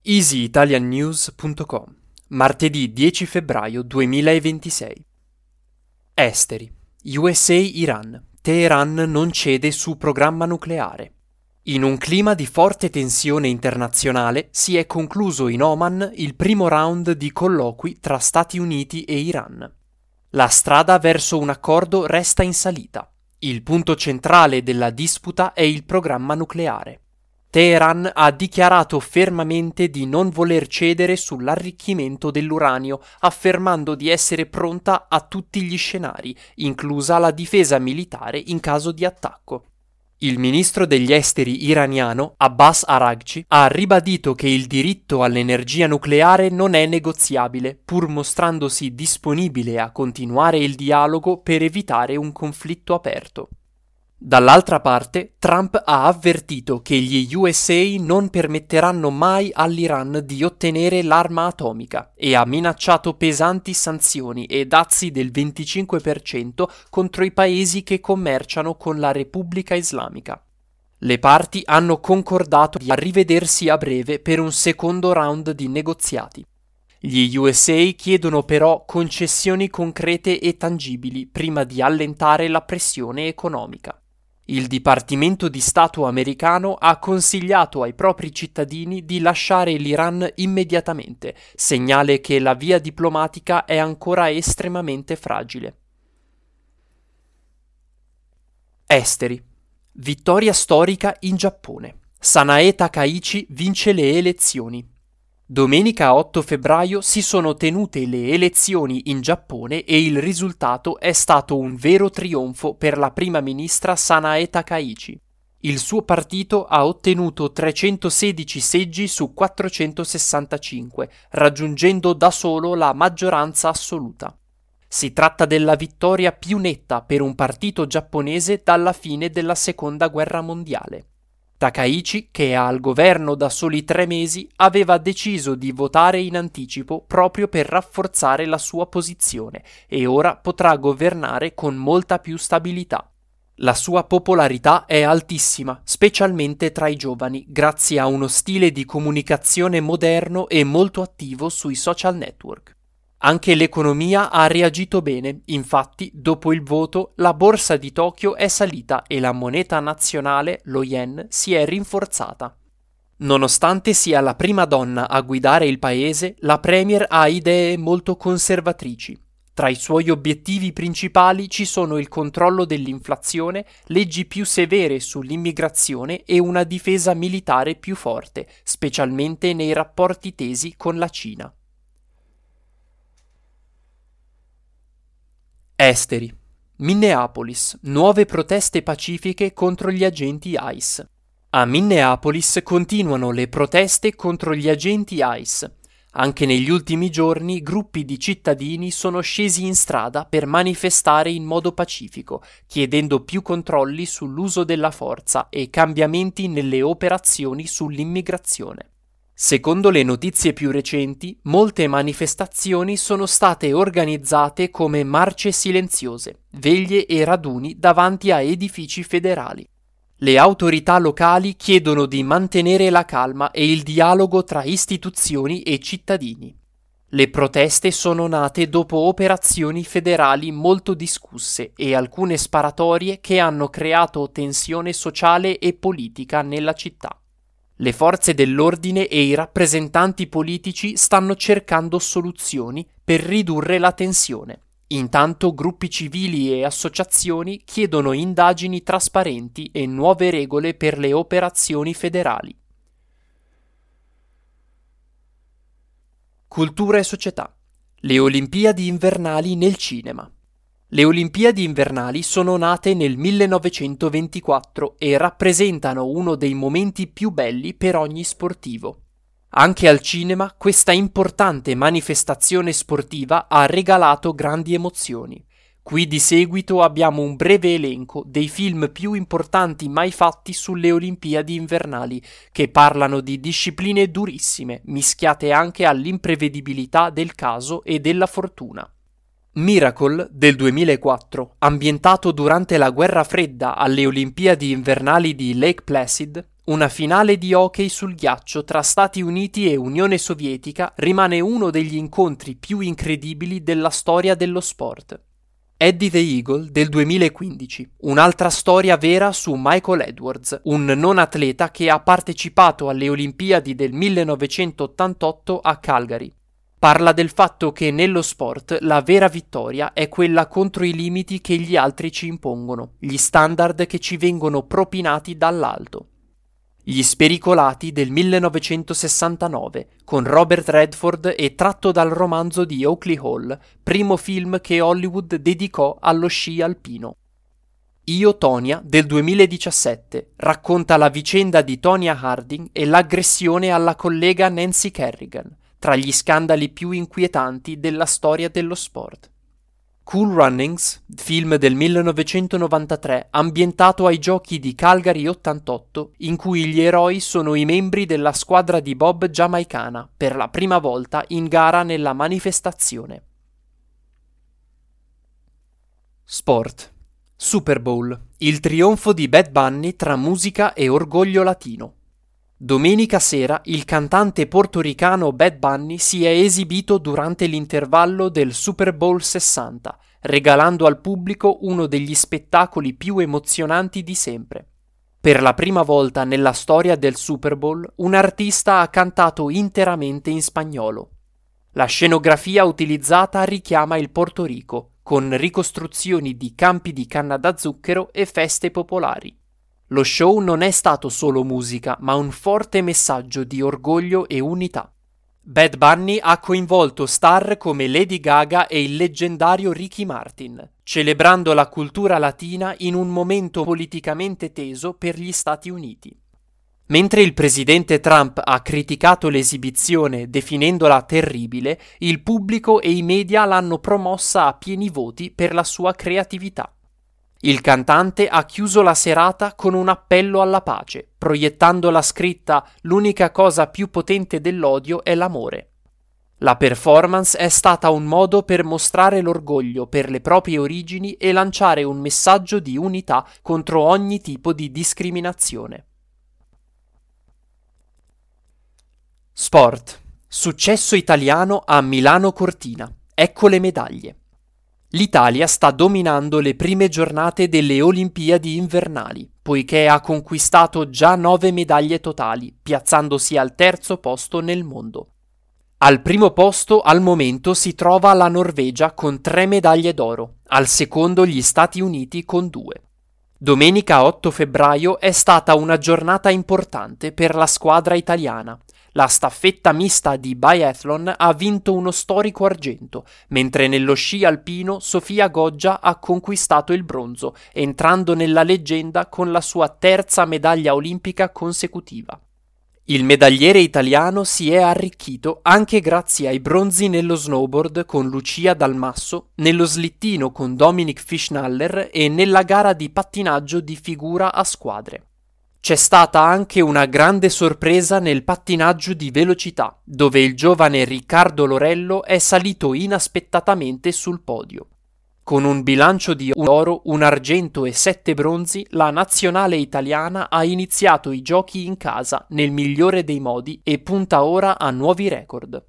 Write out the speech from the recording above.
easyitaliannews.com, martedì 10 febbraio 2026. Esteri. USA-Iran. Teheran non cede su programma nucleare. In un clima di forte tensione internazionale si è concluso in Oman il primo round di colloqui tra Stati Uniti e Iran. La strada verso un accordo resta in salita. Il punto centrale della disputa è il programma nucleare. Teheran ha dichiarato fermamente di non voler cedere sull'arricchimento dell'uranio, affermando di essere pronta a tutti gli scenari, inclusa la difesa militare in caso di attacco. Il ministro degli esteri iraniano, Abbas Araghchi, ha ribadito che il diritto all'energia nucleare non è negoziabile, pur mostrandosi disponibile a continuare il dialogo per evitare un conflitto aperto. Dall'altra parte, Trump ha avvertito che gli USA non permetteranno mai all'Iran di ottenere l'arma atomica e ha minacciato pesanti sanzioni e dazi del 25% contro i paesi che commerciano con la Repubblica Islamica. Le parti hanno concordato di rivedersi a breve per un secondo round di negoziati. Gli USA chiedono però concessioni concrete e tangibili prima di allentare la pressione economica. Il Dipartimento di Stato americano ha consigliato ai propri cittadini di lasciare l'Iran immediatamente, segnale che la via diplomatica è ancora estremamente fragile. Esteri. Vittoria storica in Giappone. Sanae Takaichi vince le elezioni. Domenica 8 febbraio si sono tenute le elezioni in Giappone e il risultato è stato un vero trionfo per la prima ministra Sanae Takaichi. Il suo partito ha ottenuto 316 seggi su 465, raggiungendo da solo la maggioranza assoluta. Si tratta della vittoria più netta per un partito giapponese dalla fine della Seconda Guerra Mondiale. Takaichi, che è al governo da soli 3 mesi, aveva deciso di votare in anticipo proprio per rafforzare la sua posizione e ora potrà governare con molta più stabilità. La sua popolarità è altissima, specialmente tra i giovani, grazie a uno stile di comunicazione moderno e molto attivo sui social network. Anche l'economia ha reagito bene, infatti dopo il voto la borsa di Tokyo è salita e la moneta nazionale, lo yen, si è rinforzata. Nonostante sia la prima donna a guidare il paese, la premier ha idee molto conservatrici. Tra i suoi obiettivi principali ci sono il controllo dell'inflazione, leggi più severe sull'immigrazione e una difesa militare più forte, specialmente nei rapporti tesi con la Cina. Esteri. Minneapolis. Nuove proteste pacifiche contro gli agenti ICE. A Minneapolis continuano le proteste contro gli agenti ICE. Anche negli ultimi giorni gruppi di cittadini sono scesi in strada per manifestare in modo pacifico, chiedendo più controlli sull'uso della forza e cambiamenti nelle operazioni sull'immigrazione. Secondo le notizie più recenti, molte manifestazioni sono state organizzate come marce silenziose, veglie e raduni davanti a edifici federali. Le autorità locali chiedono di mantenere la calma e il dialogo tra istituzioni e cittadini. Le proteste sono nate dopo operazioni federali molto discusse e alcune sparatorie che hanno creato tensione sociale e politica nella città. Le forze dell'ordine e i rappresentanti politici stanno cercando soluzioni per ridurre la tensione. Intanto gruppi civili e associazioni chiedono indagini trasparenti e nuove regole per le operazioni federali. Cultura e società. Le Olimpiadi invernali nel cinema. Le Olimpiadi invernali sono nate nel 1924 e rappresentano uno dei momenti più belli per ogni sportivo. Anche al cinema questa importante manifestazione sportiva ha regalato grandi emozioni. Qui di seguito abbiamo un breve elenco dei film più importanti mai fatti sulle Olimpiadi invernali, che parlano di discipline durissime, mischiate anche all'imprevedibilità del caso e della fortuna. Miracle del 2004, ambientato durante la guerra fredda alle Olimpiadi invernali di Lake Placid, Una finale di hockey sul ghiaccio tra Stati Uniti e Unione Sovietica rimane uno degli incontri più incredibili della storia dello sport. Eddie the Eagle del 2015, un'altra storia vera su Michael Edwards, un non atleta che ha partecipato alle Olimpiadi del 1988 a Calgary. Parla del fatto che nello sport la vera vittoria è quella contro i limiti che gli altri ci impongono, gli standard che ci vengono propinati dall'alto. Gli Spericolati del 1969, con Robert Redford e tratto dal romanzo di Oakley Hall, primo film che Hollywood dedicò allo sci alpino. Io, Tonya del 2017, racconta la vicenda di Tonya Harding e l'aggressione alla collega Nancy Kerrigan, tra gli scandali più inquietanti della storia dello sport. Cool Runnings, film del 1993 ambientato ai giochi di Calgary 88, in cui gli eroi sono i membri della squadra di bob giamaicana per la prima volta in gara nella manifestazione. Sport. Super Bowl, il trionfo di Bad Bunny tra musica e orgoglio latino. Domenica sera il cantante portoricano Bad Bunny si è esibito durante l'intervallo del Super Bowl 60, regalando al pubblico uno degli spettacoli più emozionanti di sempre. Per la prima volta nella storia del Super Bowl, un artista ha cantato interamente in spagnolo. La scenografia utilizzata richiama il Porto Rico, con ricostruzioni di campi di canna da zucchero e feste popolari. Lo show non è stato solo musica, ma un forte messaggio di orgoglio e unità. Bad Bunny ha coinvolto star come Lady Gaga e il leggendario Ricky Martin, celebrando la cultura latina in un momento politicamente teso per gli Stati Uniti. Mentre il presidente Trump ha criticato l'esibizione definendola terribile, il pubblico e i media l'hanno promossa a pieni voti per la sua creatività. Il cantante ha chiuso la serata con un appello alla pace, proiettando la scritta «L'unica cosa più potente dell'odio è l'amore». La performance è stata un modo per mostrare l'orgoglio per le proprie origini e lanciare un messaggio di unità contro ogni tipo di discriminazione. Sport. Successo italiano a Milano Cortina. Ecco le medaglie. L'Italia sta dominando le prime giornate delle Olimpiadi invernali, poiché ha conquistato già 9 medaglie totali, piazzandosi al terzo posto nel mondo. Al primo posto al momento si trova la Norvegia con 3 medaglie d'oro, al secondo gli Stati Uniti con 2. Domenica 8 febbraio è stata una giornata importante per la squadra italiana. La staffetta mista di biathlon ha vinto uno storico argento, mentre nello sci alpino Sofia Goggia ha conquistato il bronzo, entrando nella leggenda con la sua terza medaglia olimpica consecutiva. Il medagliere italiano si è arricchito anche grazie ai bronzi nello snowboard con Lucia Dal Masso, nello slittino con Dominic Fischnaller e nella gara di pattinaggio di figura a squadre. C'è stata anche una grande sorpresa nel pattinaggio di velocità, dove il giovane Riccardo Lorello è salito inaspettatamente sul podio. Con un bilancio di un oro, un argento e 7 bronzi, la nazionale italiana ha iniziato i giochi in casa nel migliore dei modi e punta ora a nuovi record.